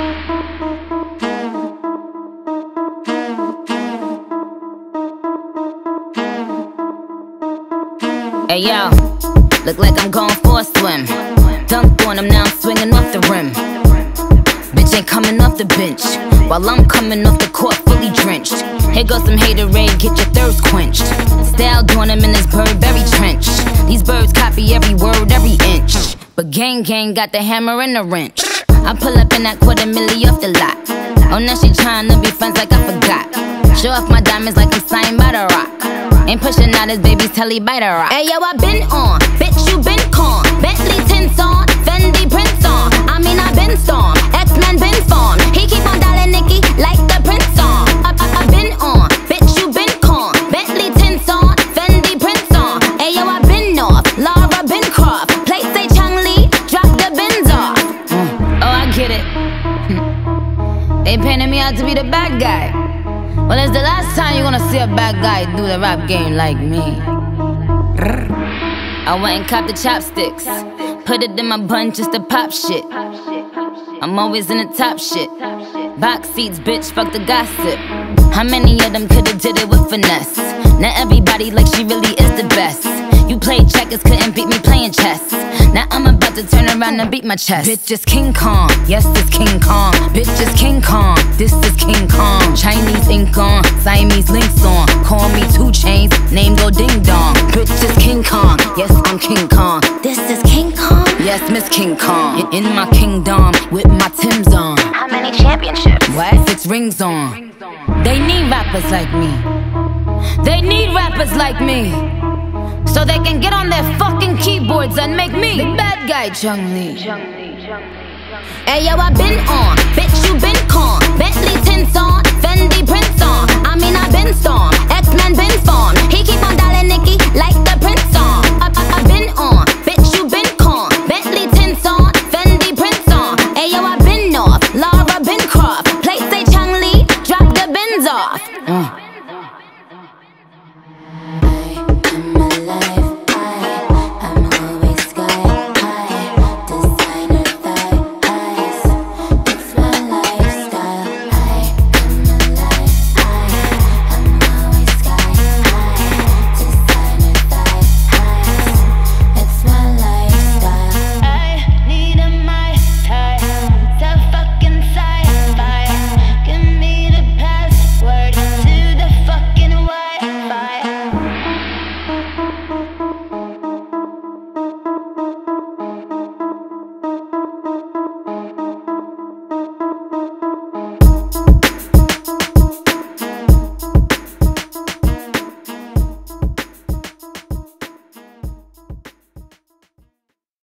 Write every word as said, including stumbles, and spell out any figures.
Hey yo, look like I'm going for a swim. Dunked on him, now I'm swinging off the rim. Bitch ain't coming off the bench, while I'm coming off the court fully drenched. Here goes some haterade, get your thirst quenched. Style doing him in this Burberry trench. These birds copy every word, every inch. But gang gang got the hammer and the wrench. I pull up in that quarter milli off the lot. Oh, now she tryna be friends like I forgot. Show off my diamonds like I'm signed by the rock. Ain't pushing out his baby's telly by the rock. Hey yo, I been on, bitch you been con. Bentley tints on, Fendi prints on. I mean I been storm, X-Men been formed. He keep on dialing Nicki like the Prince song. I, I, I been on, bitch you been con. Bentley tints on, Fendi prints on. Hey yo, I been off, Laura been Croft. Play say Chang Lee, drop the bins off. Mm. Oh I get it. They painted me out to be the bad guy. Well, it's the last time you're gonna see a bad guy do the rap game like me. I went and copped the chopsticks, put it in my bun just to pop shit. I'm always in the top shit. Box seats, bitch, fuck the gossip. How many of them could've did it with finesse? Now everybody like she really is the best. You played checkers, couldn't beat me playing chess. Now I'm about to turn around and beat my chest. Bitch is King Kong, yes it's King Kong. Bitch is King Kong, this is King Kong. Chinese ink on, Siamese links on. Call me two chains, name go ding dong. Bitch is King Kong, yes I'm King Kong. This is King Kong? Yes, Miss King Kong. In my kingdom, with my Timbs on. How many championships? What? Six rings on. They need rappers like me. They need rappers like me, so they can get on their fucking keyboards and make me the bad guy, Chang Lee. Hey yo, I been on,